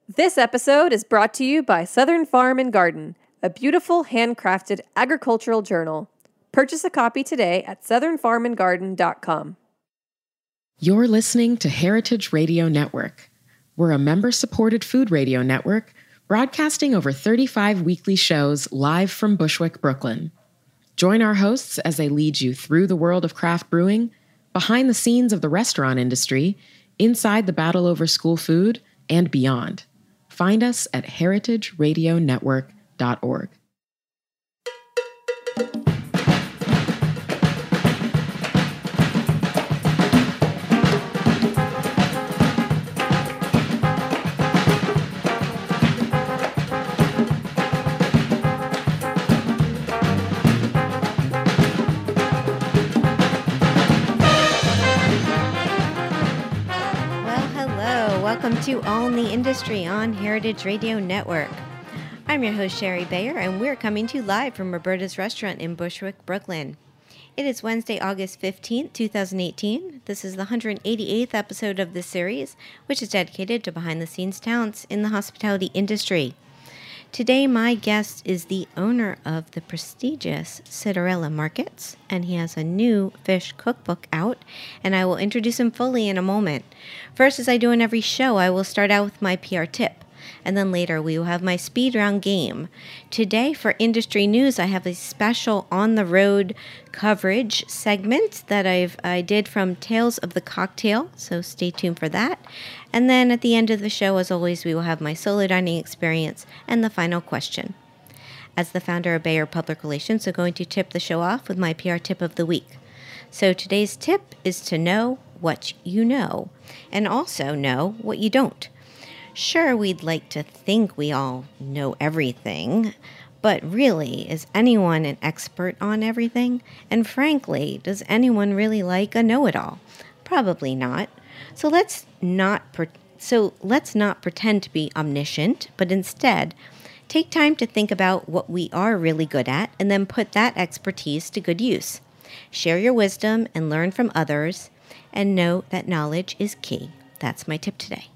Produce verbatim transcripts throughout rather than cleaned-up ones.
This episode is brought to you by Southern Farm and Garden, a beautiful handcrafted agricultural journal. Purchase a copy today at southern farm and garden dot com. You're listening to Heritage Radio Network. We're a member-supported food radio network broadcasting over thirty-five weekly shows live from Bushwick, Brooklyn. Join our hosts as they lead you through the world of craft brewing, behind the scenes of the restaurant industry, inside the battle over school food, and beyond. Find us at heritage radio network dot org. Welcome to All in the Industry on Heritage Radio Network. I'm your host, Sherry Bayer, and we're coming to you live from Roberta's Restaurant in Bushwick, Brooklyn. It is Wednesday, August fifteenth, twenty eighteen. This is the one hundred eighty-eighth episode of this series, which is dedicated to behind-the-scenes talents in the hospitality industry. Today, my guest is the owner of the prestigious Citarella Markets, and he has a new fish cookbook out, and I will introduce him fully in a moment. First, as I do in every show, I will start out with my P R tip, and then later we will have my speed round game. Today, for industry news, I have a special on-the-road coverage segment that I've I did from Tales of the Cocktail, so stay tuned for that. And then at the end of the show, as always, we will have my solo dining experience and the final question. As the founder of Bayer Public Relations, I'm going to tip the show off with my P R tip of the week. So today's tip is to know what you know, and also know what you don't. Sure, we'd like to think we all know everything, but really, is anyone an expert on everything? And frankly, does anyone really like a know-it-all? Probably not. So let's not pre- so let's not pretend to be omniscient, but instead take time to think about what we are really good at and then put that expertise to good use. Share your wisdom and learn from others, and know that knowledge is key. That's my tip today.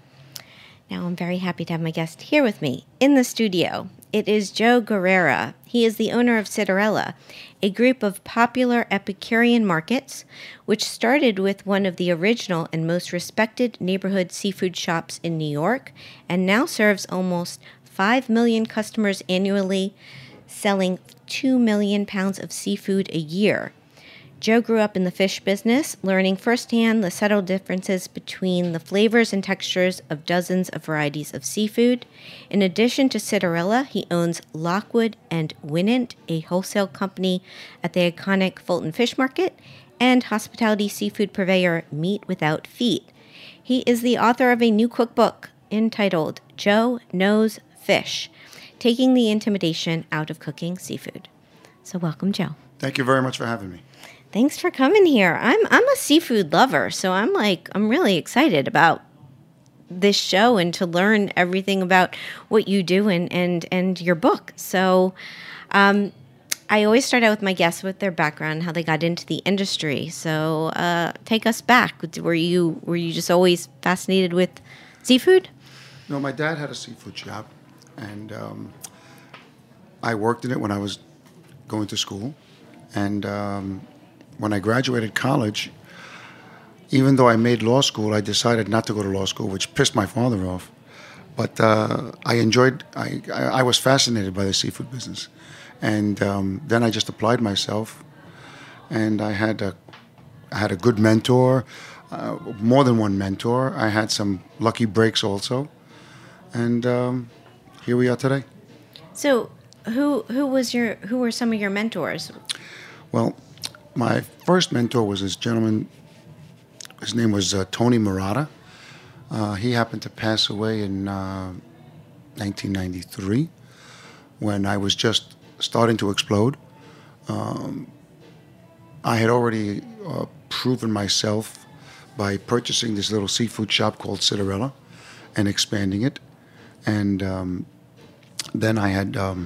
Now, I'm very happy to have my guest here with me in the studio. It is Joe Guerrera. He is the owner of Citarella, a group of popular Epicurean markets, which started with one of the original and most respected neighborhood seafood shops in New York, and now serves almost five million customers annually, selling two million pounds of seafood a year. Joe grew up in the fish business, learning firsthand the subtle differences between the flavors and textures of dozens of varieties of seafood. In addition to Citarella, he owns Lockwood and Winant, a wholesale company at the iconic Fulton Fish Market, and hospitality seafood purveyor Meat Without Feet. He is the author of a new cookbook entitled Joe Knows Fish, taking the intimidation out of cooking seafood. So welcome, Joe. Thank you very much for having me. Thanks for coming here. I'm I'm a seafood lover, so I'm like I'm really excited about this show and to learn everything about what you do and and, and your book. So um, I always start out with my guests with their background, how they got into the industry. So uh, take us back. Were you were you just always fascinated with seafood? No, my dad had a seafood shop, and um, I worked in it when I was going to school, and um, when I graduated college, even though I made law school, I decided not to go to law school, which pissed my father off. But uh, I enjoyed, I, I was fascinated by the seafood business. And um, then I just applied myself, and I had a, I had a good mentor, uh, more than one mentor. I had some lucky breaks also. And um, here we are today. So who who was your, who were some of your mentors? Well, my first mentor was this gentleman. His name was uh, Tony Murata. Uh, he happened to pass away in uh, nineteen ninety-three when I was just starting to explode. Um, I had already uh, proven myself by purchasing this little seafood shop called Citarella and expanding it. And um, then I had um,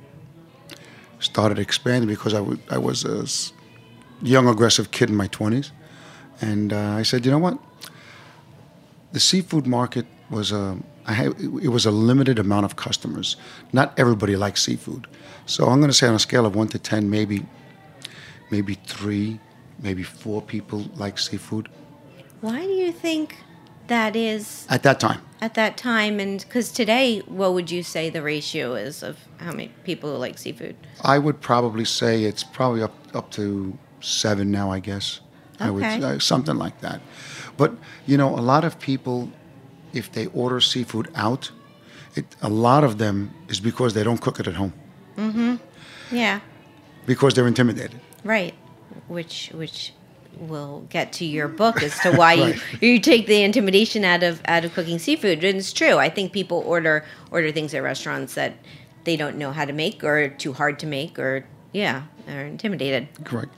started expanding because I, w- I was a young, aggressive kid in my twenties. And uh, I said, you know what? The seafood market was a, I had, it was a limited amount of customers. Not everybody likes seafood. So I'm going to say on a scale of one to ten, maybe, maybe three, maybe four people like seafood. Why do you think that is At that time. at that time? And because today, what would you say the ratio is of how many people who like seafood? I would probably say it's probably up up to seven now, I guess. I would Okay. uh, something like that. But you know, a lot of people, if they order seafood out, it, a lot of them is because they don't cook it at home Yeah, because they're intimidated. right. Which which will get to your book as to why Right. you you take the intimidation out of out of cooking seafood. And it's true. I think people order order things at restaurants that they don't know how to make or are too hard to make or yeah, are intimidated. Correct.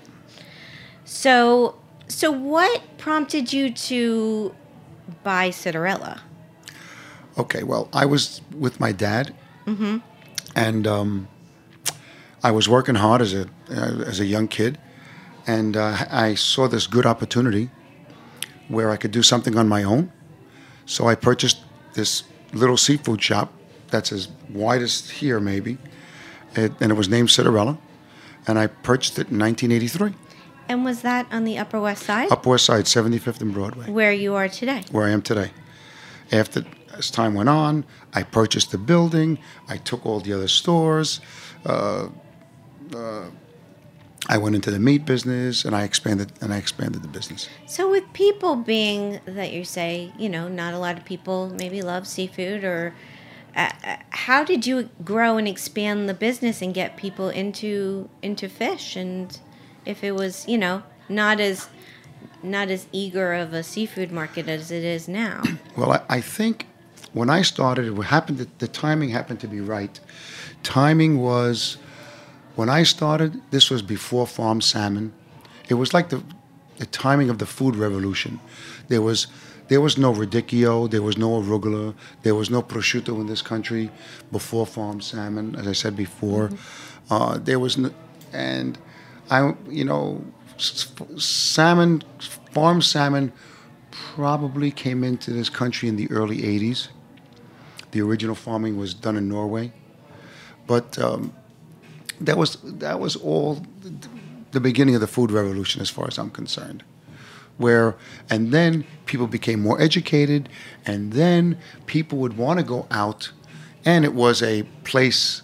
So so what prompted you to buy Citarella? Okay, well, I was with my dad, and um, I was working hard as a uh, as a young kid, and uh, I saw this good opportunity where I could do something on my own. So I purchased this little seafood shop that's as wide as here, maybe, it, and it was named Citarella, and I purchased it in nineteen eighty-three, And was that on the Upper West Side? Upper West Side, seventy-fifth and Broadway, Where you are today? where I am today. After, as time went on, I purchased the building. I took all the other stores. Uh, uh, I went into the meat business, and I expanded and I expanded the business. So with people being that you say, you know, not a lot of people maybe love seafood or uh, uh, how did you grow and expand the business and get people into into fish? And if it was, you know, not as not as eager of a seafood market as it is now. Well, I, I think when I started, it happened that the timing happened to be right. Timing was when I started. This was before farm salmon. It was like the the timing of the food revolution. There was there was no radicchio, there was no arugula, there was no prosciutto in this country before farm salmon. As I said before, mm-hmm. uh, there was no, and I you know s- salmon farm salmon probably came into this country in the early eighties. The original farming was done in Norway, but um, that was that was all the beginning of the food revolution, as far as I'm concerned. Where and then people became more educated, and then people would want to go out, and it was a place.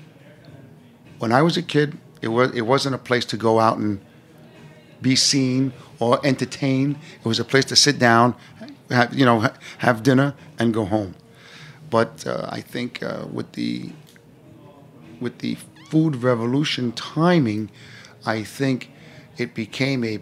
When I was a kid, it was it wasn't a place to go out and be seen or entertain. It was a place to sit down, have, you know, have dinner and go home. But uh, I think uh, with the with the food revolution timing, I think it became a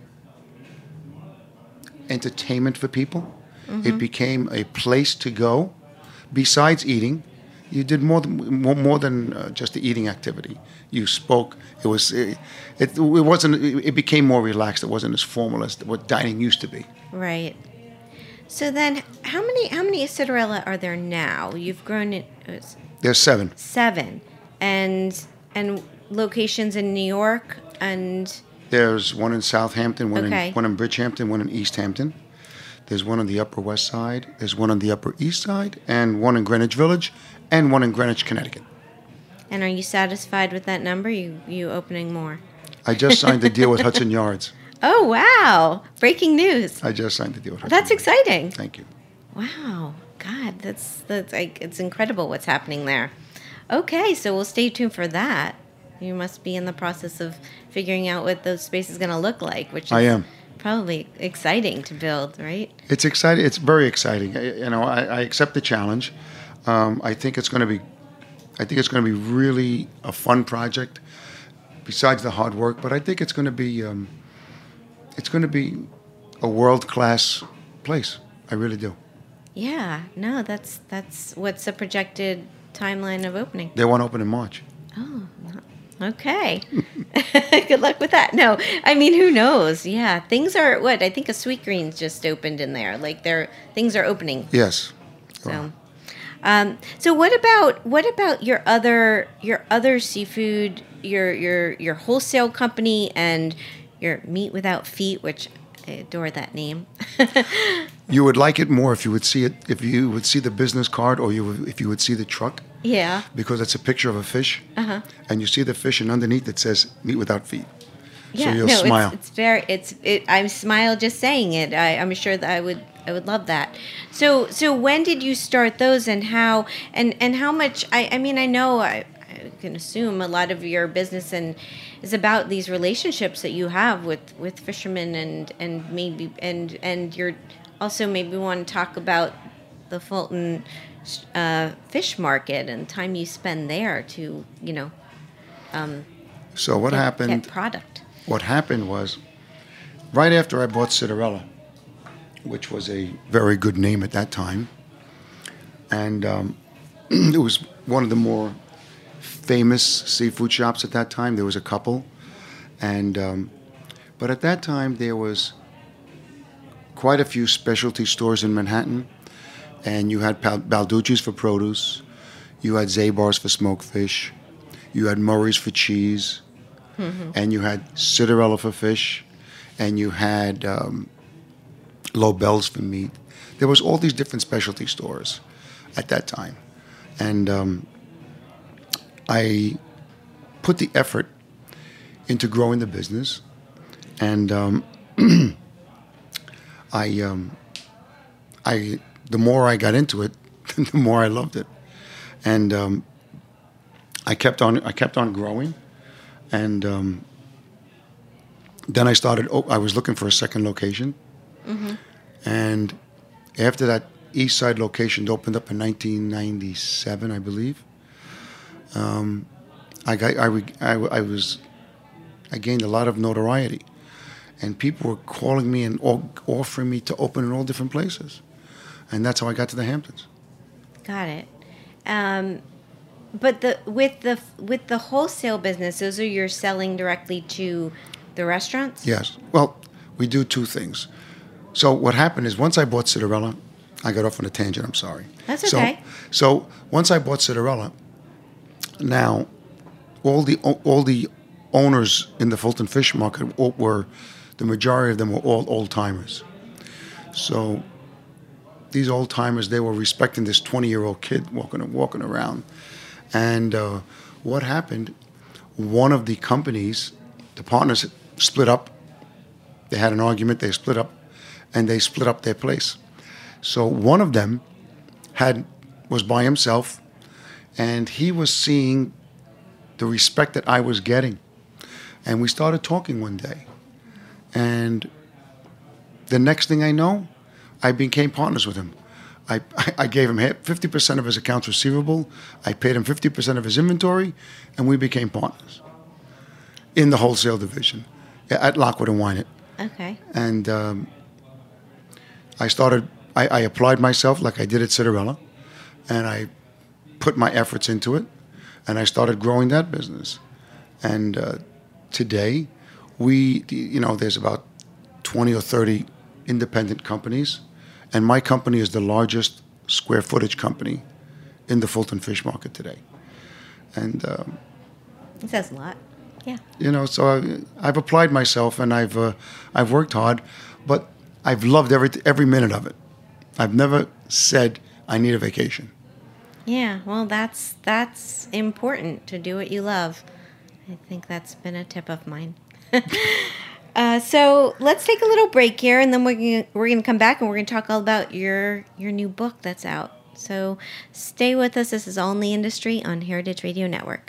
entertainment for people. Mm-hmm. It became a place to go. Besides eating, you did more than more, more than uh, just the eating activity. You spoke. It was it, it, it wasn't. It became more relaxed. It wasn't as formal as what dining used to be. Right. So then, how many how many Citarella are there now? You've grown it. It's There's seven. seven, and and locations in New York and. There's one in Southampton, one Okay. in one in Bridgehampton, one in East Hampton. There's one on the Upper West Side. There's one on the Upper East Side, and one in Greenwich Village, and one in Greenwich, Connecticut. And are you satisfied with that number? You you opening more? I just signed a deal with Hudson Yards. Oh wow! Breaking news. I just signed a deal with Hudson. That's Yards. exciting. Thank you. Wow, God, that's that's like it's incredible what's happening there. Okay, so we'll stay tuned for that. You must be in the process of figuring out what those spaces going to look like, which is I am. probably exciting to build, right? It's exciting. It's very exciting. I, you know, I, I accept the challenge. Um, I think it's going to be. I think it's going to be really a fun project. Besides the hard work, but I think it's going to be. Um, it's going to be a world-class place. I really do. Yeah, no, that's that's what's the projected timeline of opening. They want to open in March. Oh, okay. Good luck with that. No, I mean, who knows? Yeah, things are what I think a Sweetgreens just opened in there. Like they're things are opening. Yes. So, um, so what about what about your other your other seafood, your your your wholesale company and your Meat Without Feet, which I adore that name. You would like it more if you would see it, if you would see the business card, or you would, if you would see the truck. Yeah. Because it's a picture of a fish, uh-huh. and you see the fish, and underneath it says "meat without feet." Yeah, so you'll no, smile. It's, it's very. It's. It, I smile just saying it. I, I'm sure that I would. I would love that. So, so when did you start those, and how, and and how much? I, I mean, I know. I, I can assume a lot of your business and is about these relationships that you have with, with fishermen, and and maybe and and you're also maybe want to talk about the Fulton uh, fish market and time you spend there to you know. Um, so what get, happened? Get product. What happened was, right after I bought Citarella, which was a very good name at that time, and um, it was one of the more famous seafood shops at that time. There was a couple, and um, but at that time there was quite a few specialty stores in Manhattan, and you had Balducci's for produce, you had Zabar's for smoked fish, you had Murray's for cheese, mm-hmm. and you had Citarella for fish, and you had um, Lobel's for meat. There was all these different specialty stores at that time, and um, I put the effort into growing the business, and um, I, um, I, the more I got into it, the more I loved it, and um, I kept on, I kept on growing, and um, then I started. Oh, I was looking for a second location, mm-hmm. and after that East Side location opened up in nineteen ninety-seven, I believe. Um, I, got, I, I, I was, I gained a lot of notoriety, and people were calling me and offering me to open in all different places, and that's how I got to the Hamptons. Got it. Um, but the with the with the wholesale business, those are you're selling directly to the restaurants? Yes. Well, we do two things. So what happened is once I bought Citarella, I got off on a tangent. I'm sorry. That's okay. So, so once I bought Citarella. Now, all the all the owners in the Fulton Fish Market were, the majority of them were all old timers. So these old timers, they were respecting this twenty-year-old kid walking walking around. And uh, what happened? One of the companies, the partners, split up. They had an argument. They split up, and they split up their place. So one of them had was by himself. And he was seeing the respect that I was getting. And we started talking one day. And the next thing I know, I became partners with him. I, I gave him fifty percent of his accounts receivable. I paid him fifty percent of his inventory. And we became partners in the wholesale division at Lockwood and Wynett. Okay. And um, I started, I, I applied myself like I did at Citarella. And I put my efforts into it, and I started growing that business. And uh, today, we, you know, there's about twenty or thirty independent companies, and my company is the largest square footage company in the Fulton Fish Market today. And um, it says a lot. Yeah. You know, so I, I've applied myself, and I've uh, I've worked hard, but I've loved every every minute of it. I've never said I need a vacation. Yeah, well, that's that's important, to do what you love. I think that's been a tip of mine. uh, so let's take a little break here, and then we're gonna, we're going to come back, and we're going to talk all about your your new book that's out. So stay with us. This is All in the Industry on Heritage Radio Network.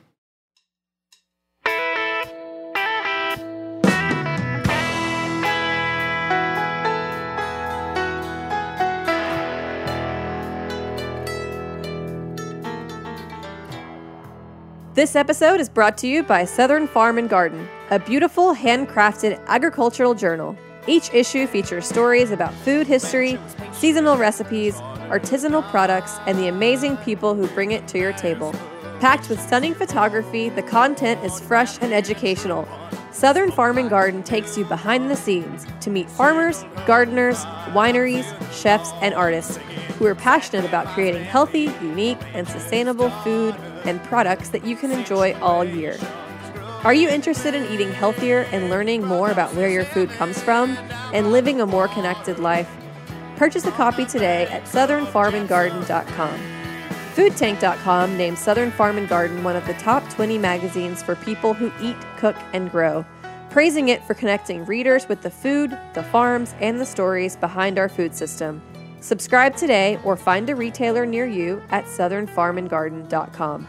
This episode is brought to you by Southern Farm and Garden, a beautiful handcrafted agricultural journal. Each issue features stories about food history, seasonal recipes, artisanal products, and the amazing people who bring it to your table. Packed with stunning photography, the content is fresh and educational. Southern Farm and Garden takes you behind the scenes to meet farmers, gardeners, wineries, chefs, and artists who are passionate about creating healthy, unique, and sustainable food and products that you can enjoy all year. Are you interested in eating healthier and learning more about where your food comes from and living a more connected life? Purchase a copy today at southern farm and garden dot com. food tank dot com named Southern Farm and Garden one of the top twenty magazines for people who eat, cook, and grow, praising it for connecting readers with the food, the farms, and the stories behind our food system. Subscribe today or find a retailer near you at southern farm and garden dot com.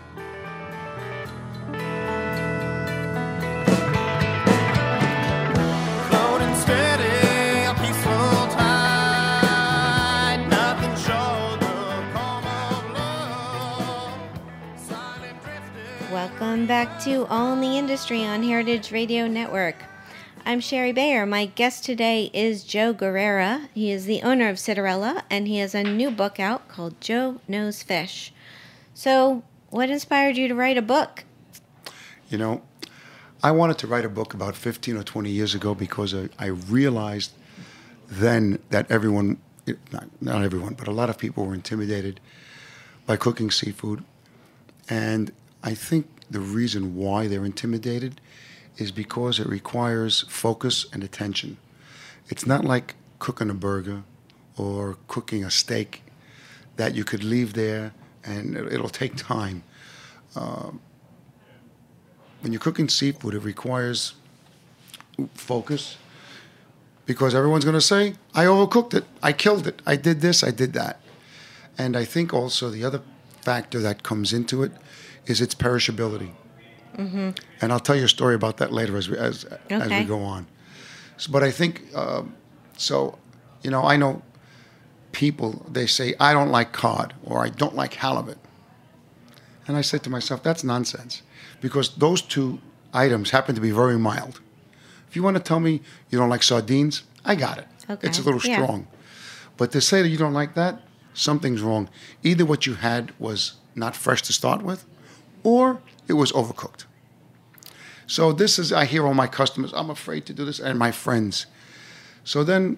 Welcome back to All in the Industry on Heritage Radio Network. I'm Sherry Bayer. My guest today is Joe Guerrera. He is the owner of Citarella, and he has a new book out called Joe Knows Fish. So, what inspired you to write a book? You know, I wanted to write a book about fifteen or twenty years ago because I, I realized then that everyone, not, not everyone, but a lot of people were intimidated by cooking seafood. And I think the reason why they're intimidated is because it requires focus and attention. It's not like cooking a burger or cooking a steak that you could leave there and it'll take time. Um, when you're cooking seafood, it requires focus because everyone's going to say, I overcooked it, I killed it, I did this, I did that. And I think also the other factor that comes into it is its perishability. Mm-hmm. And I'll tell you a story about that later as we, as, okay. as we go on. So, but I think, um, so, you know, I know people, they say, I don't like cod or I don't like halibut. And I said to myself, that's nonsense because those two items happen to be very mild. If you want to tell me you don't like sardines, I got it. Okay. It's a little yeah. strong. But to say that you don't like that, something's wrong. Either what you had was not fresh to start with, or it was overcooked. So this is, I hear all my customers, I'm afraid to do this, and my friends. So then,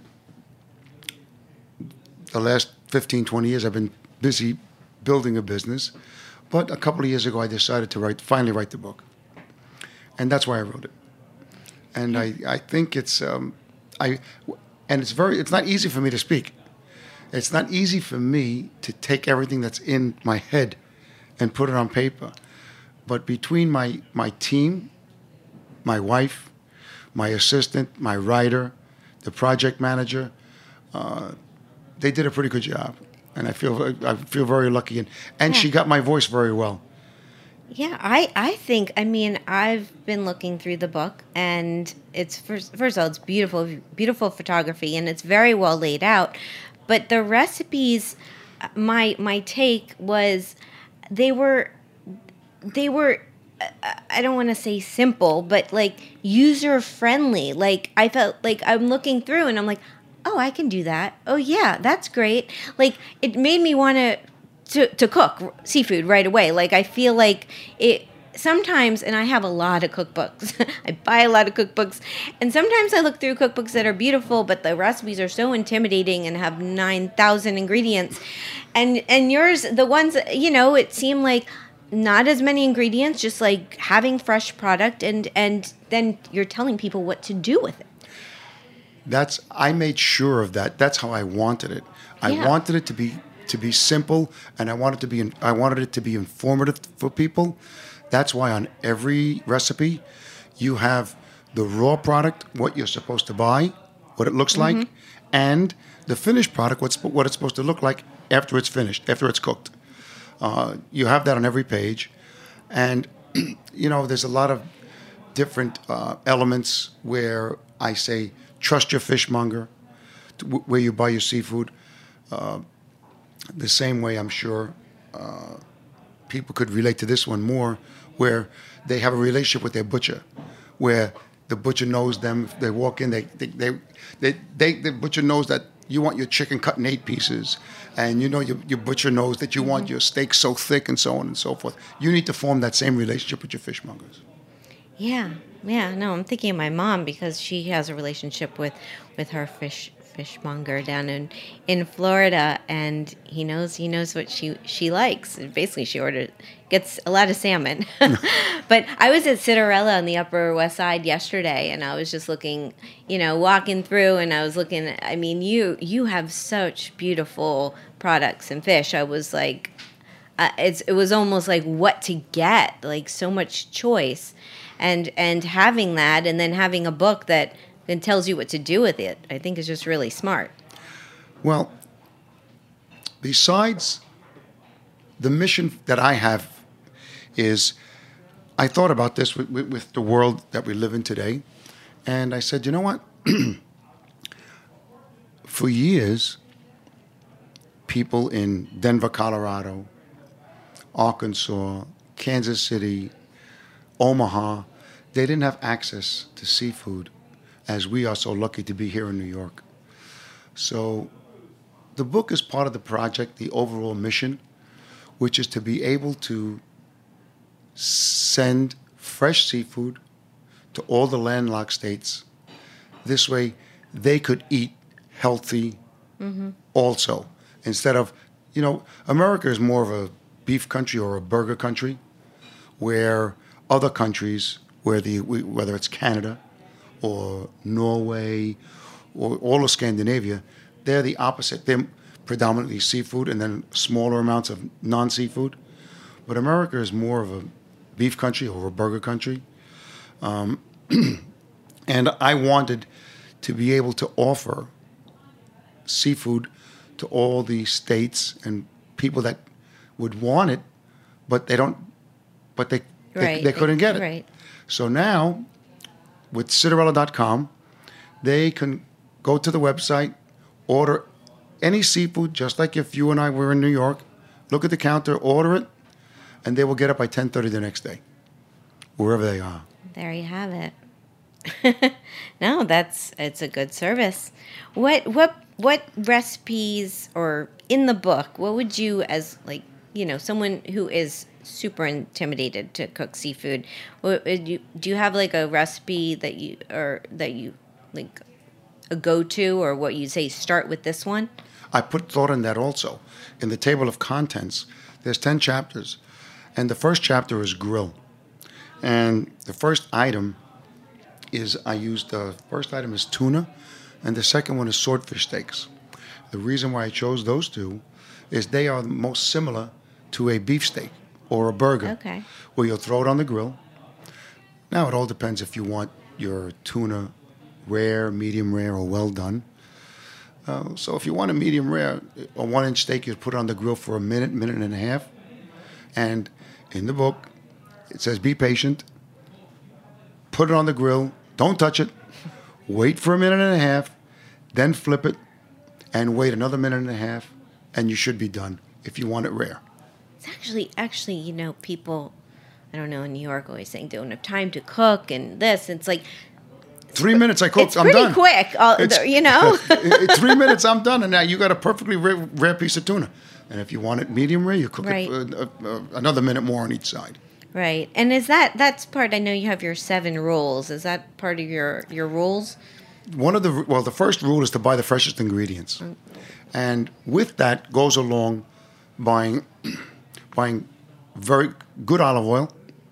the last fifteen, twenty years, I've been busy building a business. But a couple of years ago, I decided to write, finally write the book. And that's why I wrote it. And I, I think it's, um, I, and it's very, it's not easy for me to speak. It's not easy for me to take everything that's in my head and put it on paper. But between my, my team, my wife, my assistant, my writer, the project manager, uh, they did a pretty good job. And I feel I feel very lucky. And, and yeah. she got my voice very well. Yeah, I, I think, I mean, I've been looking through the book, and it's, first, first of all, it's beautiful, beautiful photography, and it's very well laid out. But the recipes, my my take was they were... They were, I don't want to say simple, but like user friendly. Like I felt like I'm looking through and I'm like, oh, I can do that. Oh yeah, that's great. Like it made me want to to to cook seafood right away. Like I feel like it sometimes, and I have a lot of cookbooks. I buy a lot of cookbooks, and sometimes I look through cookbooks that are beautiful, but the recipes are so intimidating and have nine thousand ingredients. And and yours, the ones, you know, it seemed like not as many ingredients, just like having fresh product, and and then you're telling people what to do with it. That's I made sure of that. That's how I wanted it. I Yeah. wanted it to be to be simple, and I wanted to be I wanted it to be informative for people. That's why on every recipe, you have the raw product, what you're supposed to buy, what it looks Mm-hmm. like, and the finished product, what's what it's supposed to look like after it's finished, after it's cooked. Uh, you have that on every page. And, you know, there's a lot of different uh, elements where I say, trust your fishmonger, to, where you buy your seafood. Uh, the same way, I'm sure, uh, people could relate to this one more, where they have a relationship with their butcher, where the butcher knows them. If they walk in, they, they, they, they, they the butcher knows that you want your chicken cut in eight pieces, and you know your, your butcher knows that you mm-hmm. want your steak so thick, and so on and so forth. You need to form that same relationship with your fishmongers. Yeah, yeah. No, I'm thinking of my mom because she has a relationship with, with her fish fishmonger down in, in Florida, and he knows he knows what she she likes. Basically, she orders gets a lot of salmon. But I was at Citarella on the Upper West Side yesterday, and I was just looking, you know, walking through, and I was looking. I mean, you you have such beautiful products and fish. I was like, uh, it's it was almost like what to get, like so much choice, and and having that, and then having a book that and tells you what to do with it, I think is just really smart. Well, besides the mission that I have is, I thought about this with, with, with the world that we live in today, and I said, you know what? For years, people in Denver, Colorado, Arkansas, Kansas City, Omaha, they didn't have access to seafood as we are so lucky to be here in New York. So the book is part of the project, the overall mission, which is to be able to send fresh seafood to all the landlocked states. This way, they could eat healthy mm-hmm. also. Instead of, you know, America is more of a beef country or a burger country, where other countries, where the whether it's Canada or Norway or all of Scandinavia, they're the opposite. They're predominantly seafood and then smaller amounts of non-seafood. But America is more of a beef country or a burger country. Um, and I wanted to be able to offer seafood to all the states and people that would want it, but they don't, but they, right. they, they couldn't get it. Right. So now, with Citarella dot com, they can go to the website, order any seafood, just like if you and I were in New York, look at the counter, order it, and they will get it by ten thirty the next day, wherever they are. There you have it. No, that's it's a good service. What what what recipes, or in the book, what would you, as like, you know, someone who is super intimidated to cook seafood, what, do you, do you have like a recipe that you or that you like a go-to, or what you say start with this one? I put thought in that also. In the table of contents, there's ten chapters, and the first chapter is grill. And the first item is, I used, the first item is tuna, and the second one is swordfish steaks. The reason why I chose those two is they are most similar to a beefsteak or a burger, okay, where you'll throw it on the grill. Now, it all depends if you want your tuna rare, medium rare, or well done. Uh, so if you want a medium rare, a one-inch steak, you put it on the grill for a minute, minute and a half. And in the book, it says be patient, put it on the grill, don't touch it, wait for a minute and a half, then flip it, and wait another minute and a half, and you should be done if you want it rare. It's actually, actually, you know, people, I don't know, in New York always saying don't have time to cook and this. It's like, Three minutes I cooked, it's I'm pretty done. quick, uh, you know? Three minutes, I'm done, and now you got a perfectly rare, rare piece of tuna. And if you want it medium rare, you cook right. it uh, uh, another minute more on each side. Right. And is that, that's part, I know you have your seven rules. Is that part of your, your rules? One of the, well, the first rule is to buy the freshest ingredients. Mm-hmm. And with that goes along buying, buying very good olive oil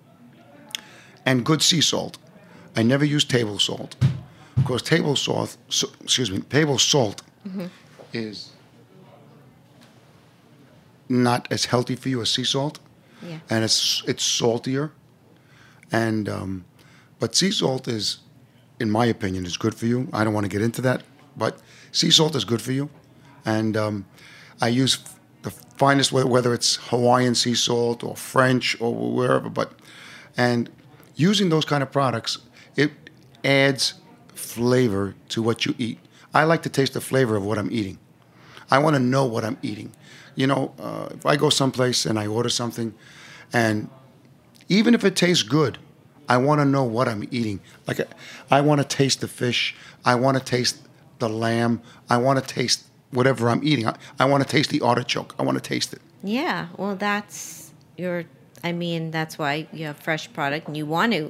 and good sea salt. I never use table salt, because table salt, so, excuse me, table salt mm-hmm. is not as healthy for you as sea salt, yeah. and it's it's saltier, and um, but sea salt is, in my opinion, is good for you. I don't want to get into that, but sea salt is good for you, and um, I use the finest, whether it's Hawaiian sea salt or French or wherever, but and using those kind of products, it adds flavor to what you eat. I like to taste the flavor of what I'm eating. I want to know what I'm eating. You know, uh, if I go someplace and I order something, and even if it tastes good, I want to know what I'm eating. Like, I want to taste the fish. I want to taste the lamb. I want to taste whatever I'm eating. I, I want to taste the artichoke. I want to taste it. Yeah, well, that's your, I mean, that's why you have fresh product, and you want to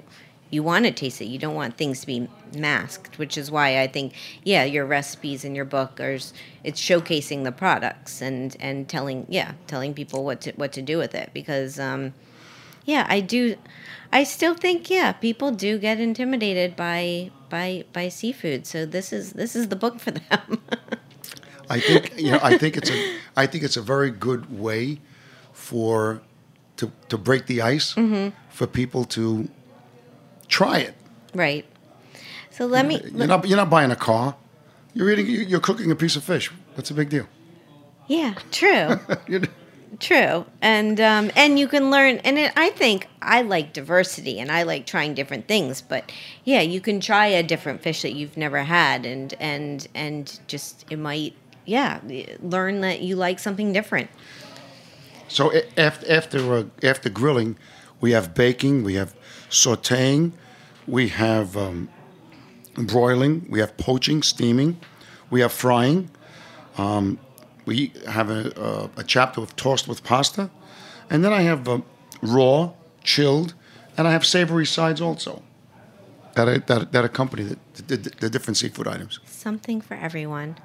you want to taste it. You don't want things to be masked, which is why I think, yeah, your recipes in your book are, it's showcasing the products and, and telling, yeah, telling people what to, what to do with it. Because, um, yeah, I do, I still think, yeah, people do get intimidated by, by, by seafood. So this is, this is the book for them. I think, you know, I think it's a, I think it's a very good way for, to, to break the ice, mm-hmm. for people to try it. Right. So let me. You're not. You're not buying a car. You're eating. You're cooking a piece of fish. What's a big deal? Yeah. True. True. And um, and you can learn. And it, I think I like diversity, and I like trying different things. But yeah, you can try a different fish that you've never had, and and and just it might. Yeah, learn that you like something different. So after after uh, after grilling, we have baking, we have sautéing, we have um, broiling, we have poaching, steaming, we have frying. Um, we have a, a, a chapter of toast with pasta, and then I have uh, raw, chilled, and I have savory sides also that I, that that accompany the, the, the different seafood items. Something for everyone.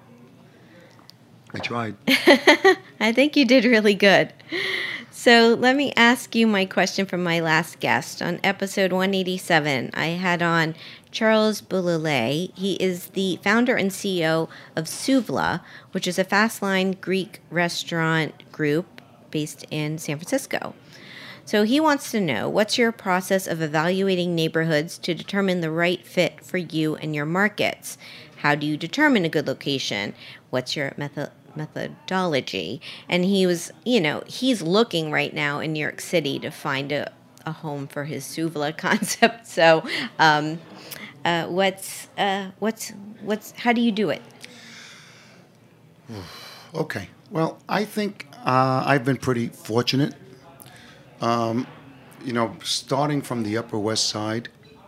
I tried. I think you did really good. So let me ask you my question from my last guest. On episode one eighty-seven, I had on Charles Boulelé. He is the founder and C E O of Souvla, which is a fast-line Greek restaurant group based in San Francisco. So he wants to know, what's your process of evaluating neighborhoods to determine the right fit for you and your markets? How do you determine a good location? What's your method? methodology? And he was, you know, he's looking right now in New York City to find a, a home for his Souvla concept. So, um, uh, what's, uh, what's, what's, how do you do it? Okay. Well, I think uh, I've been pretty fortunate. Um, you know, starting from the Upper West Side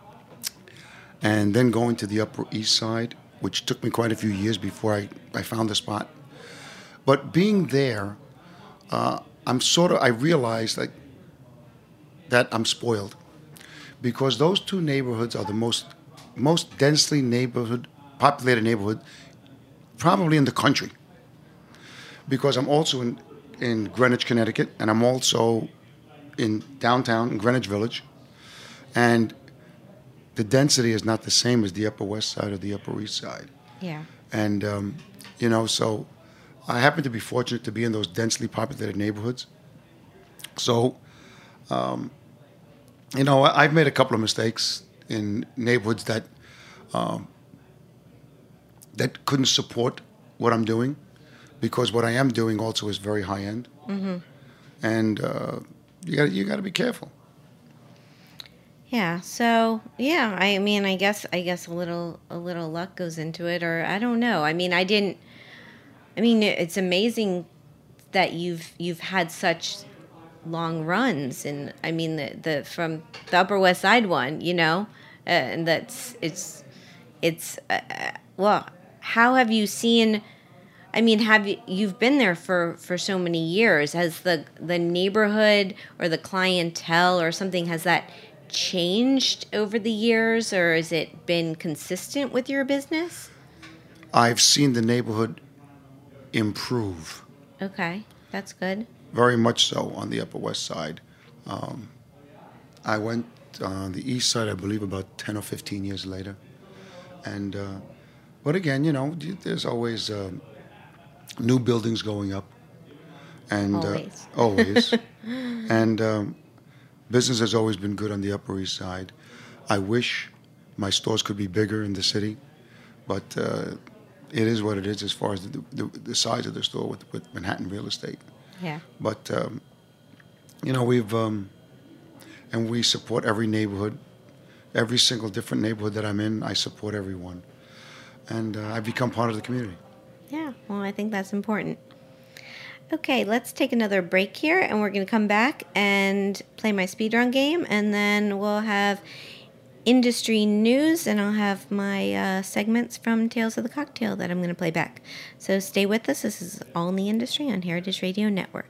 and then going to the Upper East Side, which took me quite a few years before I, I found the spot. But being there, uh, I'm sort of, I realized like that I'm spoiled because those two neighborhoods are the most, most densely neighborhood, populated neighborhood, probably in the country. Because I'm also in, in Greenwich, Connecticut, and I'm also in downtown, in Greenwich Village. And the density is not the same as the Upper West Side or the Upper East Side. Yeah. And, um, you know, so I happen to be fortunate to be in those densely populated neighborhoods. So, um, you know, I've made a couple of mistakes in neighborhoods that um, that couldn't support what I'm doing, because what I am doing also is very high end, mm-hmm. and uh, you got you got to be careful. Yeah. So yeah, I mean, I guess I guess a little a little luck goes into it, or I don't know. I mean, I didn't. I mean, it's amazing that you've you've had such long runs, and I mean the the from the Upper West Side one, you know, uh, and that's it's it's uh, well, how have you seen? I mean, have you you've been there for, for so many years? Has the the neighborhood or the clientele or something, has that changed over the years, or has it been consistent with your business? I've seen the neighborhood improve. Okay, that's good. Very much so on the Upper West Side. Um, I went on the East Side, I believe, about ten or fifteen years later. And, uh, but again, you know, there's always uh, new buildings going up. And, always. Uh, always. And um, business has always been good on the Upper East Side. I wish my stores could be bigger in the city, but uh, it is what it is as far as the, the, the size of the store with, with Manhattan real estate. Yeah. But, um, you know, we've, um, and we support every neighborhood. Every single different neighborhood that I'm in, I support everyone. And uh, I've become part of the community. Yeah, well, I think that's important. Okay, let's take another break here, and we're going to come back and play my speedrun game, and then we'll have industry news, and I'll have my uh, segments from Tales of the Cocktail that I'm going to play back. So stay with us. This is All in the Industry on Heritage Radio Network.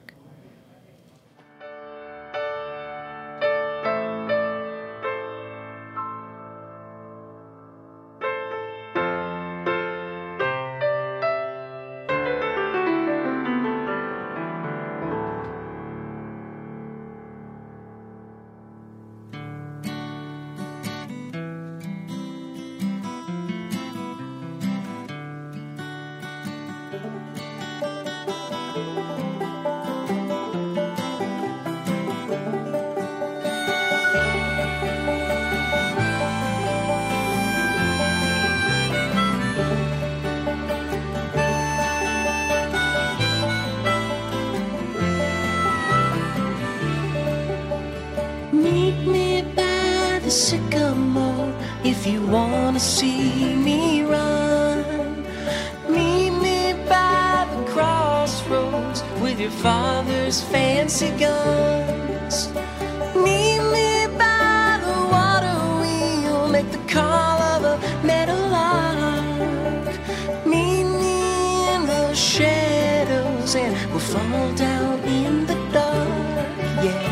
the sycamore if you wanna see me run. Meet me by the crossroads with your father's fancy guns. Meet me by the water wheel, make the call of a meadowlark. Meet me in the shadows and we'll fall down in the dark, yeah.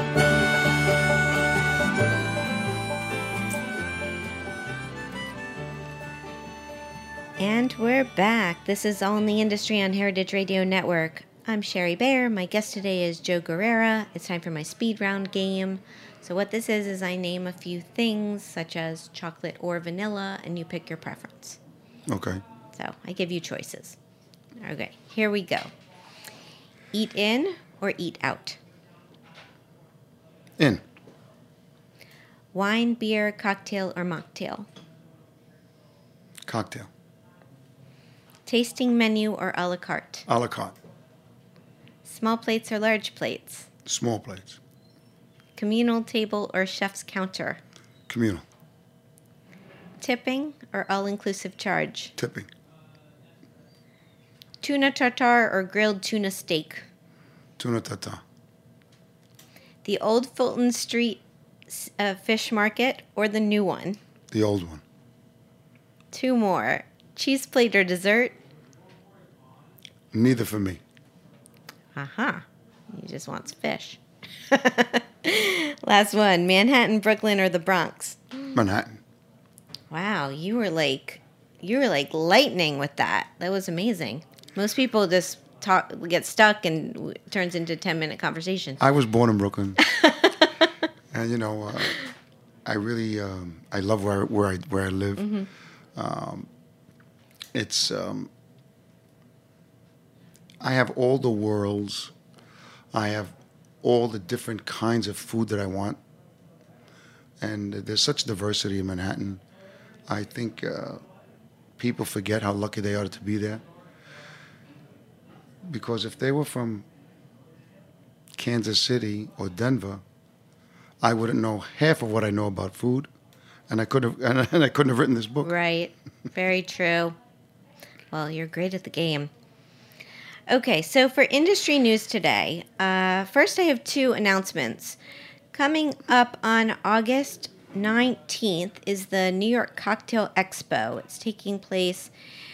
And we're back. This is All in the Industry on Heritage Radio Network. I'm Sherry Bayer. My guest today is Joe Guerrera. It's time for my speed round game. So what this is is I name a few things such as chocolate or vanilla, and you pick your preference. Okay. So I give you choices. Okay, here we go. Eat in or eat out? In. Wine, beer, cocktail, or mocktail? Cocktail. Tasting menu or a la carte? A la carte. Small plates or large plates? Small plates. Communal table or chef's counter? Communal. Tipping or all-inclusive charge? Tipping. Tuna tartare or grilled tuna steak? Tuna tartare. The old Fulton Street uh, fish market or the new one? The old one. Two more. Cheese plate or dessert? Neither for me. Aha. He just wants fish. Last one. Manhattan, Brooklyn, or the Bronx? Manhattan. Wow, you were like, you were like lightning with that. That was amazing. Most people just talk, get stuck, and w- turns into ten minute conversation. I was born in Brooklyn, and you know, uh, I really, um, I love where where I where I live. Mm-hmm. Um, it's, um, I have all the worlds. I have all the different kinds of food that I want, and there's such diversity in Manhattan. I think uh, people forget how lucky they are to be there. Because if they were from Kansas City or Denver, I wouldn't know half of what I know about food, and I could have and I couldn't have written this book. Right. Very true. Well, you're great at the game. Okay, so for industry news today, uh, first I have two announcements. Coming up on August nineteenth is the New York Cocktail Expo. It's taking place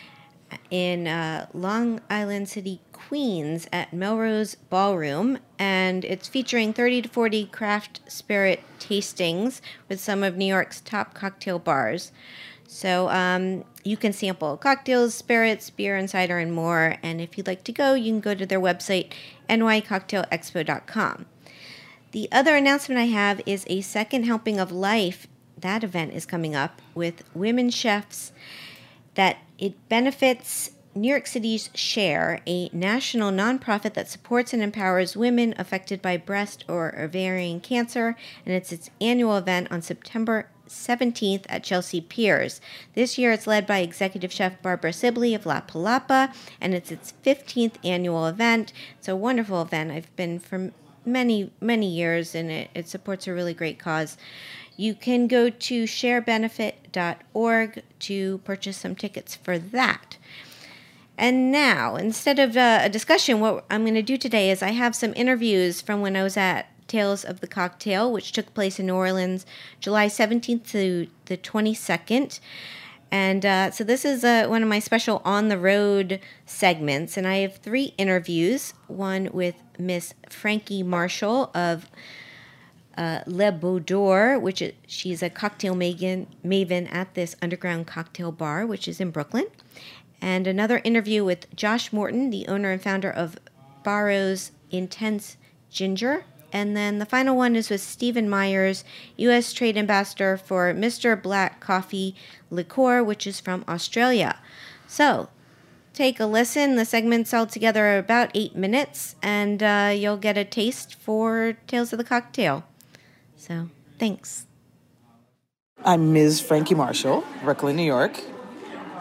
in uh, Long Island City, Queens at Melrose Ballroom, and it's featuring thirty to forty craft spirit tastings with some of New York's top cocktail bars. So um, you can sample cocktails, spirits, beer and cider, and more. And if you'd like to go, you can go to their website, n y cocktail expo dot com. The other announcement I have is a second helping of life. That event is coming up with women chefs that it benefits New York City's SHARE, a national nonprofit that supports and empowers women affected by breast or ovarian cancer, and it's its annual event on September seventeenth at Chelsea Piers. This year it's led by executive chef Barbara Sibley of La Palapa, and it's its fifteenth annual event. It's a wonderful event. I've been for many, many years, and it, it supports a really great cause. You can go to share benefit dot org to purchase some tickets for that. And now, instead of uh, a discussion, what I'm going to do today is I have some interviews from when I was at Tales of the Cocktail, which took place in New Orleans, July seventeenth to the twenty-second. And uh, so this is uh, one of my special on-the-road segments, and I have three interviews, one with Miss Frankie Marshall of uh, Le Beau d'Or, which is, she's a cocktail maven, maven at this underground cocktail bar, which is in Brooklyn. And another interview with Josh Morton, the owner and founder of Barrow's Intense Ginger. And then the final one is with Stephen Myers, U S Trade Ambassador for Mister Black Coffee Liqueur, which is from Australia. So take a listen. The segments all together are about eight minutes, and uh, you'll get a taste for Tales of the Cocktail. So thanks. I'm Miz Frankie Marshall, Brooklyn, New York.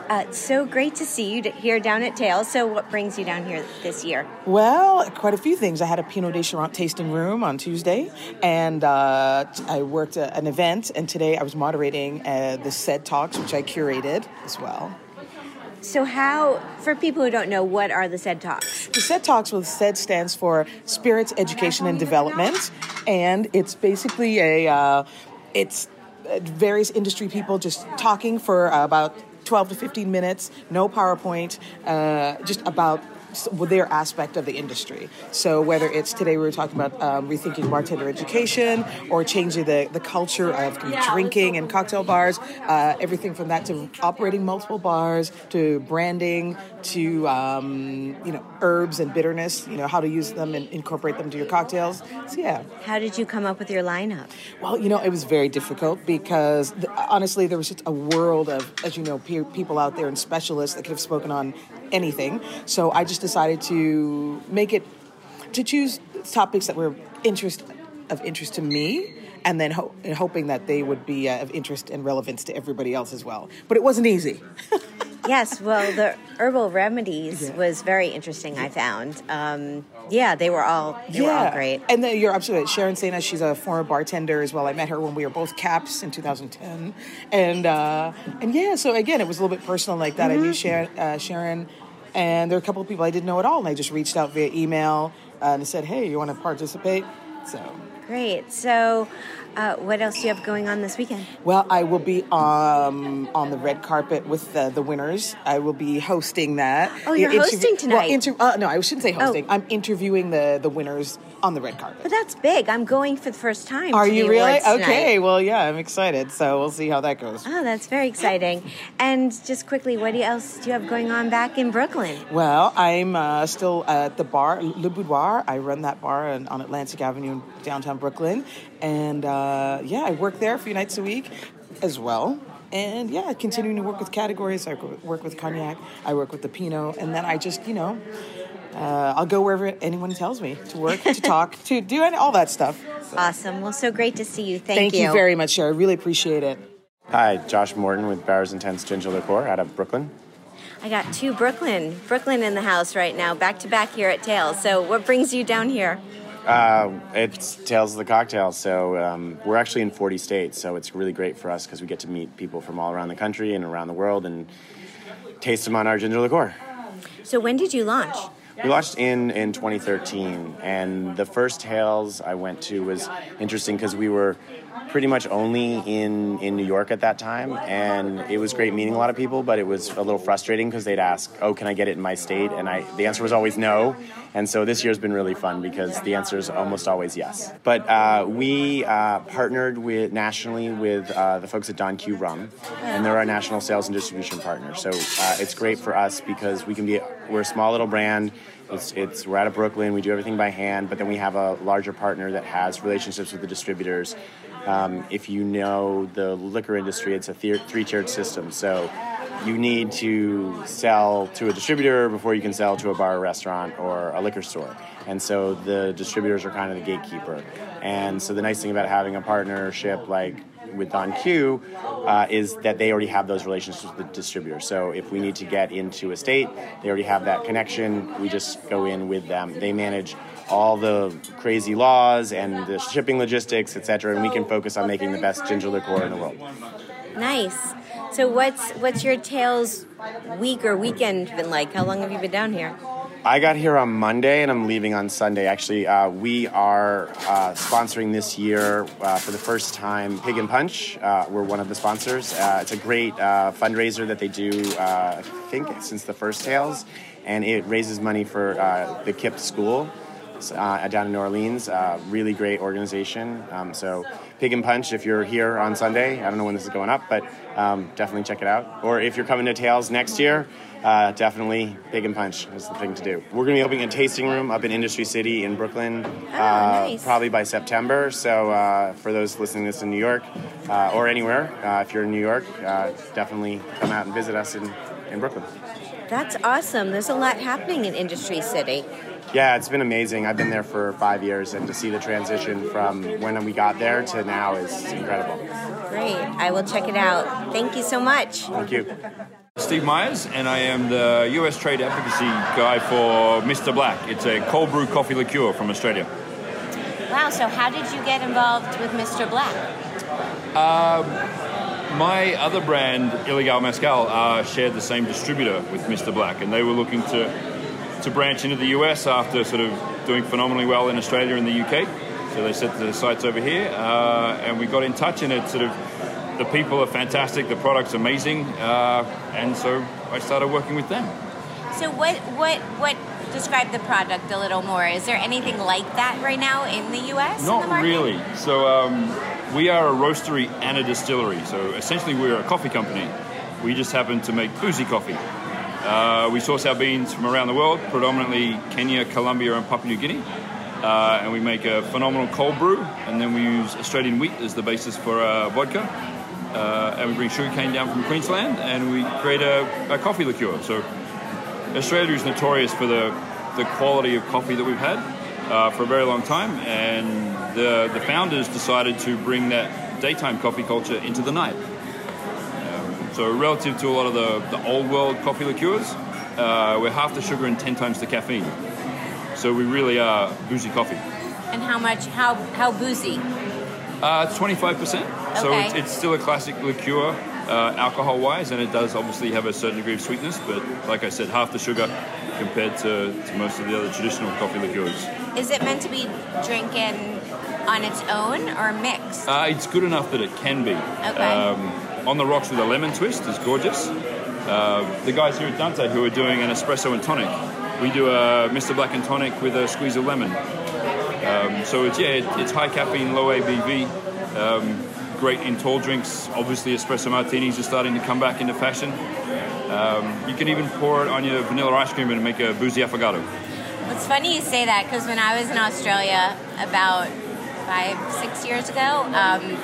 Uh, so great to see you here down at Tales. So what brings you down here this year? Well, quite a few things. I had a Pinot de Charente tasting room on Tuesday, and uh, I worked at an event, and today I was moderating uh, the C E D Talks, which I curated as well. So how, for people who don't know, what are the C E D Talks? The C E D Talks, well, C E D stands for Spirits, Education, and Development, and it's basically a, uh, it's various industry people just talking for uh, about twelve to fifteen minutes, no PowerPoint, uh, just about their aspect of the industry. So whether it's today we were talking about um, rethinking bartender education or changing the, the culture of drinking and cocktail bars, uh, everything from that to operating multiple bars, to branding, to um, you know herbs and bitterness, you know how to use them and incorporate them to your cocktails. So yeah. How did you come up with your lineup? Well, you know, it was very difficult because the, honestly there was just a world of, as you know, pe- people out there and specialists that could have spoken on anything. So I just decided to make it, to choose topics that were interest of interest to me, and then ho- and hoping that they would be uh, of interest and relevance to everybody else as well. But it wasn't easy. Yes, well, the herbal remedies Yeah. was very interesting, I found. Um, yeah, they were all they were all great. And then you're absolutely right. Sharon Sena, she's a former bartender as well. I met her when we were both caps in two thousand ten. And uh, and yeah, so again, it was a little bit personal like that. Mm-hmm. I knew Sharon, uh, Sharon, and there were a couple of people I didn't know at all, and I just reached out via email uh, and said, hey, you want to participate? So Great. So uh, what else do you have going on this weekend? Well, I will be um, on the red carpet with the, the winners. I will be hosting that. Oh, you're Interview- hosting tonight. Well, inter- uh, no, I shouldn't say hosting. Oh. I'm interviewing the, the winners on the red carpet. But that's big. I'm going for the first time. Are to you the really? awards tonight. Okay, well, yeah, I'm excited. So we'll see how that goes. Oh, that's very exciting. And just quickly, what else do you have going on back in Brooklyn? Well, I'm uh, still at the bar, Le Boudoir. I run that bar on, on Atlantic Avenue in downtown Brooklyn. And uh, yeah, I work there a few nights a week as well. And yeah, continuing to work with categories. I work with cognac. I work with the Pinot. And then I just, you know, uh, I'll go wherever anyone tells me to work, to talk, to do any, all that stuff. So. Awesome. Well, so great to see you. Thank, Thank you. you very much, Sherry. I really appreciate it. Hi, Josh Morton with Barrows and Tents Ginger Liqueur out of Brooklyn. I got two Brooklyn, Brooklyn in the house right now, back to back here at Tales. So what brings you down here? Uh, it's Tales of the Cocktail, so um, we're actually in forty states, so it's really great for us because we get to meet people from all around the country and around the world and taste them on our ginger liqueur. So when did you launch? We launched in, in twenty thirteen, and the first Tales I went to was interesting because we were pretty much only in, in New York at that time, and it was great meeting a lot of people, but it was a little frustrating because they'd ask, oh, can I get it in my state? And I the answer was always no, and so this year's been really fun because the answer is almost always yes. But uh, we uh, partnered with nationally with uh, the folks at Don Q Rum, and they're our national sales and distribution partner. So uh, it's great for us because we can be, we're a small little brand. It's, it's we're out of Brooklyn. We do everything by hand, but then we have a larger partner that has relationships with the distributors. Um, if you know the liquor industry, it's a th- three-tiered system. So you need to sell to a distributor before you can sell to a bar or restaurant or a liquor store. And so the distributors are kind of the gatekeeper. And so the nice thing about having a partnership like with Don Q uh, is that they already have those relationships with the distributor. So if we need to get into a state, they already have that connection. We just go in with them. They manage all the crazy laws and the shipping logistics, et cetera, and we can focus on making the best ginger liqueur in the world. Nice. So what's what's your Tales week or weekend been like? How long have you been down here? I got here on Monday, and I'm leaving on Sunday. Actually, uh, we are uh, sponsoring this year uh, for the first time Pig and Punch. Uh, we're one of the sponsors. Uh, it's a great uh, fundraiser that they do, uh, I think, since the first Tales, and it raises money for uh, the K I P P School uh, down in New Orleans. Uh, really great organization. Um, so Pig and Punch, if you're here on Sunday, I don't know when this is going up, but um, definitely check it out. Or if you're coming to Tales next year, Uh, definitely Pig and Punch is the thing to do. We're going to be opening a tasting room up in Industry City in Brooklyn, Oh, uh, nice. probably by September. So uh, for those listening to this in New York uh, or anywhere, uh, if you're in New York, uh, definitely come out and visit us in, in Brooklyn. That's awesome. There's a lot happening in Industry City. Yeah, it's been amazing. I've been there for five years, and to see the transition from when we got there to now is incredible. Great. I will check it out. Thank you so much. Thank you. Steve Myers, and I am the U S trade advocacy guy for Mister Black. It's a cold brew coffee liqueur from Australia. Wow, so how did you get involved with Mister Black? Um, my other brand, Illegal Mezcal, uh, shared the same distributor with Mister Black, and they were looking to to branch into the U S after sort of doing phenomenally well in Australia and the U K. So they set the sites over here, uh, and we got in touch, and it sort of, the people are fantastic, the product's amazing, uh, and so I started working with them. So what, what, what, describe the product a little more. Is there anything like that right now in the U S? Not in the market? really. So um, we are a roastery and a distillery. So essentially we're a coffee company. We just happen to make boozy coffee. Uh, we source our beans from around the world, predominantly Kenya, Colombia, and Papua New Guinea. Uh, and we make a phenomenal cold brew, and then we use Australian wheat as the basis for our vodka. Uh, and we bring sugarcane down from Queensland, and we create a, a coffee liqueur. So Australia is notorious for the, the quality of coffee that we've had uh, for a very long time, and the, the founders decided to bring that daytime coffee culture into the night. Um, so relative to a lot of the, the old world coffee liqueurs, uh, we're half the sugar and ten times the caffeine. So we really are boozy coffee. And how much, how, how boozy? Uh, it's twenty-five percent. Okay. So it's, it's still a classic liqueur, uh, alcohol-wise, and it does obviously have a certain degree of sweetness, but like I said, half the sugar compared to, to most of the other traditional coffee liqueurs. Is it meant to be drinking on its own or mixed? Uh, it's good enough that it can be. Okay. Um, on the rocks with a lemon twist is gorgeous. Uh, the guys here at Dante who are doing an espresso and tonic, we do a Mister Black and tonic with a squeeze of lemon. Um, so it's yeah, it, it's high caffeine, low A B V, um, great in tall drinks. Obviously, espresso martinis are starting to come back into fashion. Um, you can even pour it on your vanilla ice cream and make a boozy affogato. It's funny you say that because when I was in Australia about five, six years ago, um,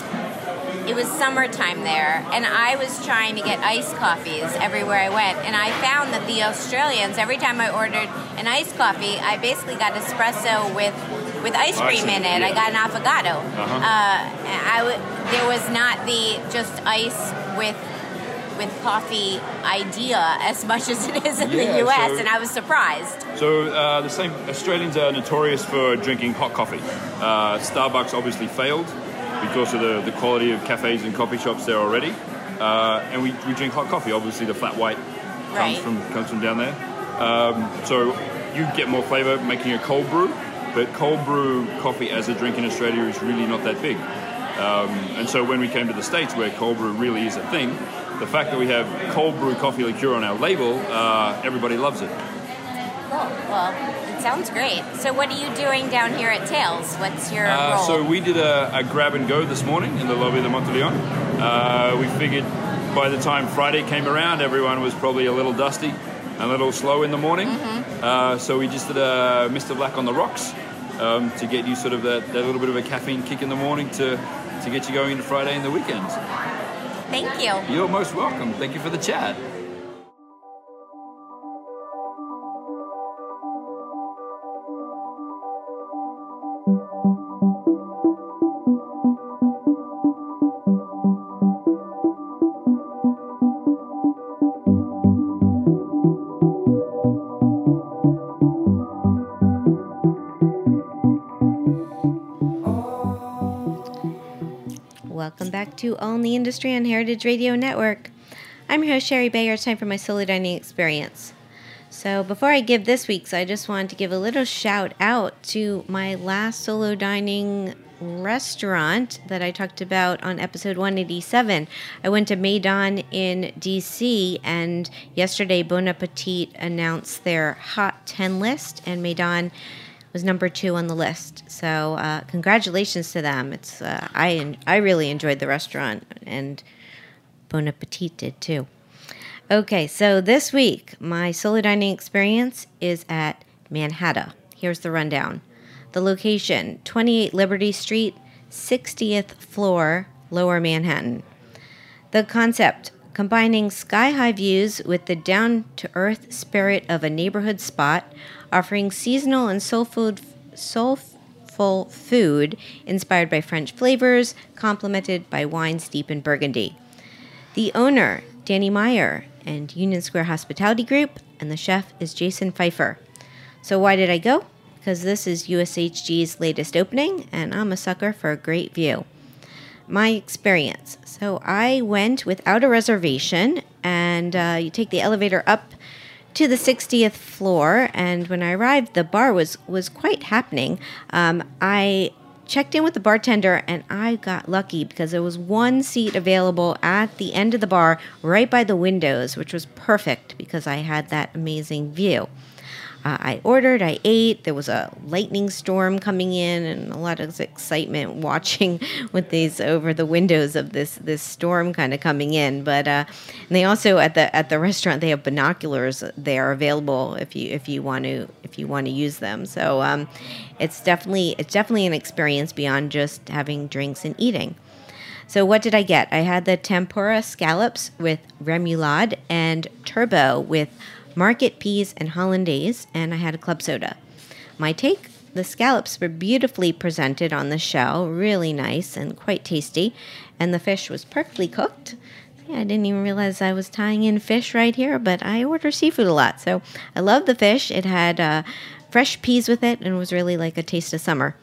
it was summertime there, and I was trying to get iced coffees everywhere I went, and I found that the Australians, every time I ordered an iced coffee, I basically got espresso with, with ice cream in it. Yeah. I got an affogato. Uh-huh. Uh, I w- there was not the just ice with with coffee idea as much as it is in Yeah, the U S, so- and I was surprised. So uh, the same Australians are notorious for drinking hot coffee. Uh, Starbucks obviously failed because of the, the quality of cafes and coffee shops there already. Uh, and we, we drink hot coffee. Obviously the flat white comes Right. from comes from down there. Um, so you get more flavour making a cold brew, but cold brew coffee as a drink in Australia is really not that big. Um, and so when we came to the States where cold brew really is a thing, the fact that we have cold brew coffee liqueur on our label, uh, everybody loves it. Cool. Well, it sounds great. So what are you doing down here at Tails? What's your Uh, role? so we did a, a grab and go this morning in the lobby of the Monteleone. Uh, we figured by the time Friday came around, everyone was probably a little dusty, a little slow in the morning. Mm-hmm. Uh, so we just did a Mister Black on the rocks um, to get you sort of that, that little bit of a caffeine kick in the morning to, to get you going into Friday and the weekends. Thank you. You're most welcome. Thank you for the chat. Welcome back to All in the Industry on Heritage Radio Network. I'm your host, Sherry Bayer. It's time for my solo dining experience. So before I give this week's, I just wanted to give a little shout out to my last solo dining restaurant that I talked about on episode one eighty-seven. I went to Maidan in D C, and yesterday Bon Appetit announced their Hot ten list, and Maidan was number two on the list. So uh, congratulations to them. It's uh, I I really enjoyed the restaurant, and Bon Appetit did too. Okay, so this week, my solo dining experience is at Manhattan. Here's the rundown. The location, twenty-eight Liberty Street, sixtieth floor, Lower Manhattan. The concept, combining sky-high views with the down-to-earth spirit of a neighborhood spot, offering seasonal and soulful, soulful food inspired by French flavors, complemented by wines deep in Burgundy. The owner, Danny Meyer, and Union Square Hospitality Group, and the chef is Jason Pfeiffer. So why did I go? Because this is U S H G's latest opening, and I'm a sucker for a great view. My experience. So I went without a reservation, and uh, you take the elevator up to the sixtieth floor, and when I arrived, the bar was, was quite happening. Um, I checked in with the bartender, and I got lucky because there was one seat available at the end of the bar right by the windows, which was perfect because I had that amazing view. Uh, I ordered, I ate, there was a lightning storm coming in and a lot of excitement watching with these over the windows of this this storm kind of coming in. But uh, and they also at the at the restaurant they have binoculars. They are available if you if you want to if you want to use them. So um, it's definitely it's definitely an experience beyond just having drinks and eating. So what did I get? I had the tempura scallops with remoulade and turbo with market peas and hollandaise, and I had a club soda. My take, the scallops were beautifully presented on the shell, really nice and quite tasty, and the fish was perfectly cooked. Yeah, I didn't even realize I was tying in fish right here, but I order seafood a lot, so I love the fish. It had uh, fresh peas with it and was really like a taste of summer.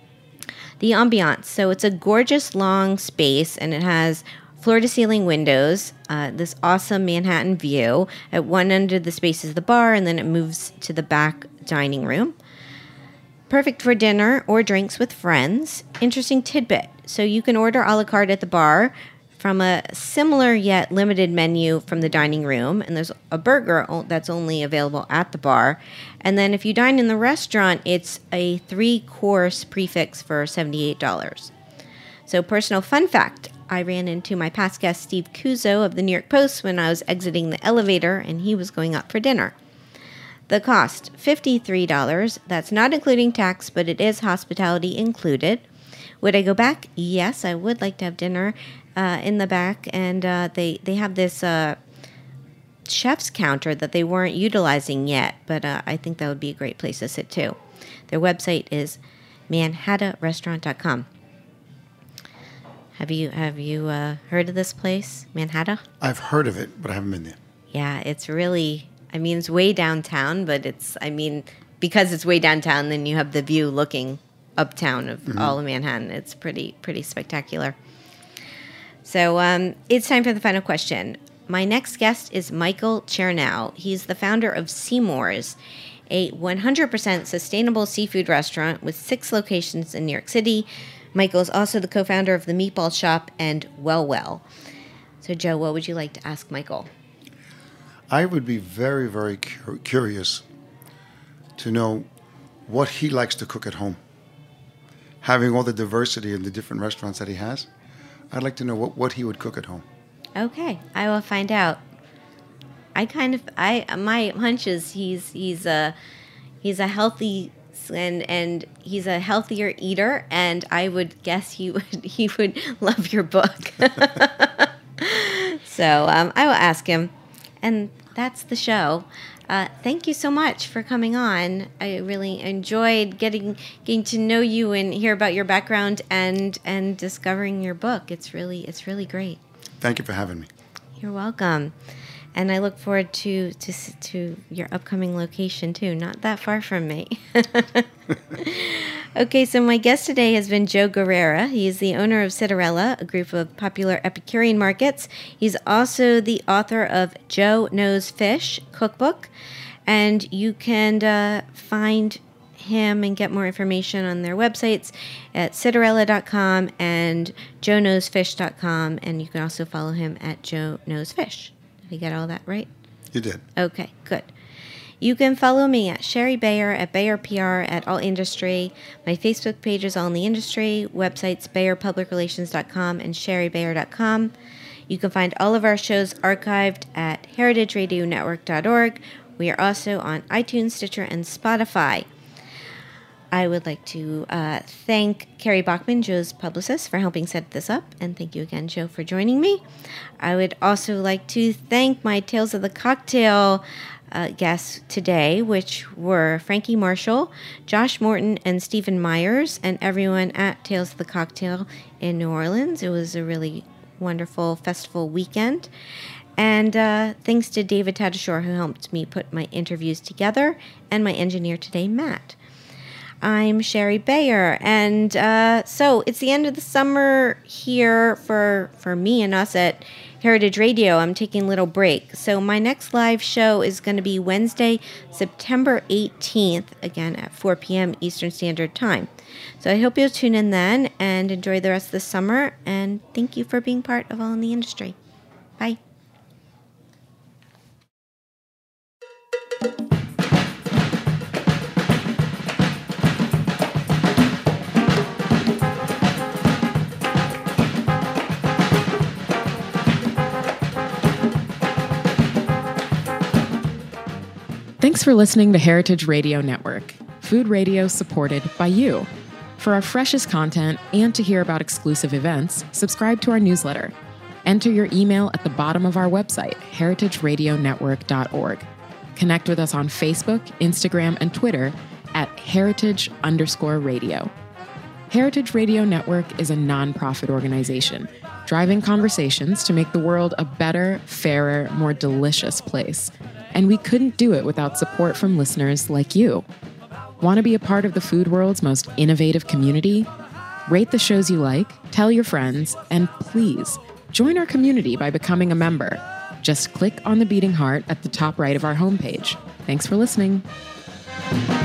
The ambiance, so it's a gorgeous long space, and it has floor-to-ceiling windows, uh, this awesome Manhattan view. At one end of the space is the bar, and then it moves to the back dining room. Perfect for dinner or drinks with friends. Interesting tidbit. So you can order a la carte at the bar from a similar yet limited menu from the dining room, and there's a burger that's only available at the bar. And then if you dine in the restaurant, it's a three-course prefix for seventy-eight dollars. So personal fun fact, I ran into my past guest Steve Kuzo of the New York Post when I was exiting the elevator, and he was going up for dinner. The cost, fifty-three dollars. That's not including tax, but it is hospitality included. Would I go back? Yes, I would like to have dinner uh, in the back, and uh, they, they have this uh, chef's counter that they weren't utilizing yet, but uh, I think that would be a great place to sit too. Their website is manhattan restaurant dot com. Have you have you uh, heard of this place, Manhattan? I've heard of it, but I haven't been there. Yeah, it's really, I mean, it's way downtown, but it's, I mean, because it's way downtown, then you have the view looking uptown of mm-hmm. all of Manhattan. It's pretty, pretty spectacular. So um, it's time for the final question. My next guest is Michael Chernow. He's the founder of Seymour's, a one hundred percent sustainable seafood restaurant with six locations in New York City. Michael is also the co-founder of the Meatball Shop and Well Well. So, Joe, what would you like to ask Michael? I would be very, very cur- curious to know what he likes to cook at home. Having all the diversity in the different restaurants that he has, I'd like to know what, what he would cook at home. Okay, I will find out. I kind of, I my hunch is he's he's a he's a healthy. And and he's a healthier eater, and I would guess he would he would love your book. So um, I will ask him, and that's the show. Uh, thank you so much for coming on. I really enjoyed getting getting to know you and hear about your background and and discovering your book. It's really it's really great. Thank you for having me. You're welcome. And I look forward to, to to your upcoming location, too. Not that far from me. Okay, so my guest today has been Joe Guerrera. He is the owner of Citarella, a group of popular Epicurean markets. He's also the author of Joe Knows Fish cookbook. And you can uh, find him and get more information on their websites at citarella dot com and joe knows fish dot com. And you can also follow him at Joe Knows Fish. Did I get all that right? You did. Okay, good. You can follow me at Sherry Bayer, at Bayer P R, at All Industry. My Facebook page is All in the Industry. Websites bayer public relations dot com and sherry bayer dot com. You can find all of our shows archived at heritage radio network dot org. We are also on iTunes, Stitcher, and Spotify. I would like to uh, thank Carrie Bachman, Joe's publicist, for helping set this up. And thank you again, Joe, for joining me. I would also like to thank my Tales of the Cocktail uh, guests today, which were Frankie Marshall, Josh Morton, and Stephen Myers, and everyone at Tales of the Cocktail in New Orleans. It was a really wonderful festival weekend. And uh, thanks to David Tadashore, who helped me put my interviews together, and my engineer today, Matt. I'm Sherry Bayer, and uh, so it's the end of the summer here for for me and us at Heritage Radio. I'm taking a little break. So my next live show is going to be Wednesday, September eighteenth, again at four p.m. Eastern Standard Time. So I hope you'll tune in then and enjoy the rest of the summer, and thank you for being part of All in the Industry. Bye. Thanks for listening to Heritage Radio Network, food radio supported by you. For our freshest content and to hear about exclusive events, subscribe to our newsletter. Enter your email at the bottom of our website, heritage radio network dot org. Connect with us on Facebook, Instagram, and Twitter at heritage underscore radio. Heritage Radio Network is a nonprofit organization driving conversations to make the world a better, fairer, more delicious place. And we couldn't do it without support from listeners like you. Want to be a part of the food world's most innovative community? Rate the shows you like, tell your friends, and please join our community by becoming a member. Just click on the beating heart at the top right of our homepage. Thanks for listening.